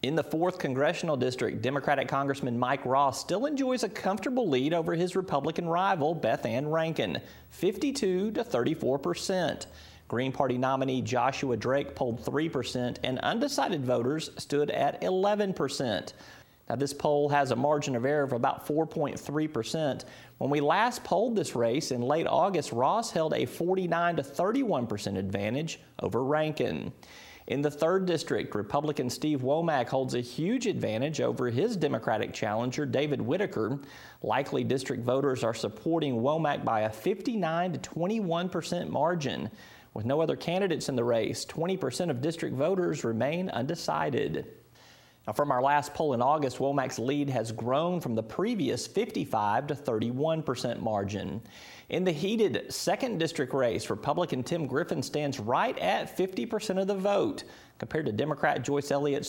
In the 4th Congressional District, Democratic Congressman Mike Ross still enjoys a comfortable lead over his Republican rival, Beth Ann Rankin, 52 to 34%. Green Party nominee Joshua Drake polled 3%, and undecided voters stood at 11%. Now, this poll has a margin of error of about 4.3%. When we last polled this race in late August, Ross held a 49 to 31% advantage over Rankin. In the 3rd District, Republican Steve Womack holds a huge advantage over his Democratic challenger, David Whitaker. Likely district voters are supporting Womack by a 59 to 21% margin. With no other candidates in the race, 20% of district voters remain undecided. Now, from our last poll in August, Womack's lead has grown from the previous 55 to 31% margin. In the heated 2nd District race, Republican Tim Griffin stands right at 50% of the vote, compared to Democrat Joyce Elliott's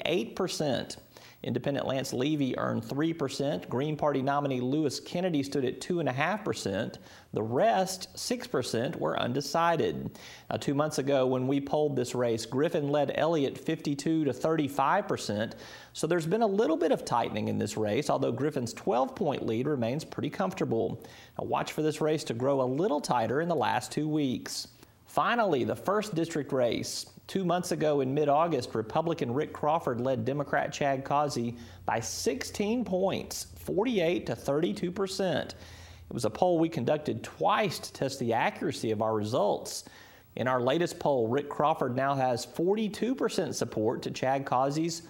38%. Independent Lance Levy earned 3%. Green Party nominee Lewis Kennedy stood at 2.5%. The rest, 6%, were undecided. Now, 2 months ago, when we polled this race, Griffin led Elliott 52 to 35%. So there's been a little bit of tightening in this race, although Griffin's 12-point lead remains pretty comfortable. Now, watch for this race to grow a little tighter in the last 2 weeks. Finally, the 1st District race. 2 months ago in mid-August, Republican Rick Crawford led Democrat Chad Causey by 16 points, 48 to 32%. It was a poll we conducted twice to test the accuracy of our results. In our latest poll, Rick Crawford now has 42% support to Chad Causey's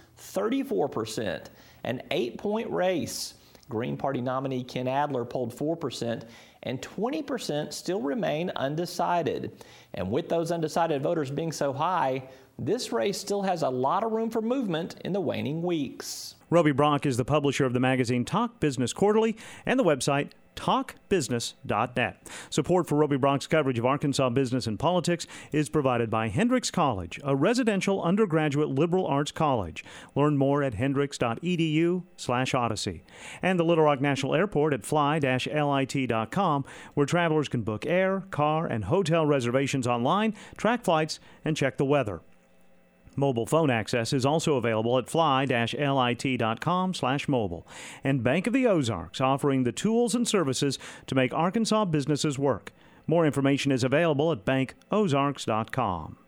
34%, an 8-point race. Green Party nominee Ken Adler polled 4%, and 20% still remain undecided. And with those undecided voters being so high, this race still has a lot of room for movement in the waning weeks. Roby Brock is the publisher of the magazine Talk Business Quarterly and the website talkbusiness.net. Support for Roby Brock's coverage of Arkansas business and politics is provided by Hendrix College, a residential undergraduate liberal arts college. Learn more at hendrix.edu/Odyssey. And the Little Rock National Airport at fly-lit.com, where travelers can book air, car, and hotel reservations online, track flights, and check the weather. Mobile phone access is also available at fly-lit.com/mobile. And Bank of the Ozarks, offering the tools and services to make Arkansas businesses work. More information is available at bankozarks.com.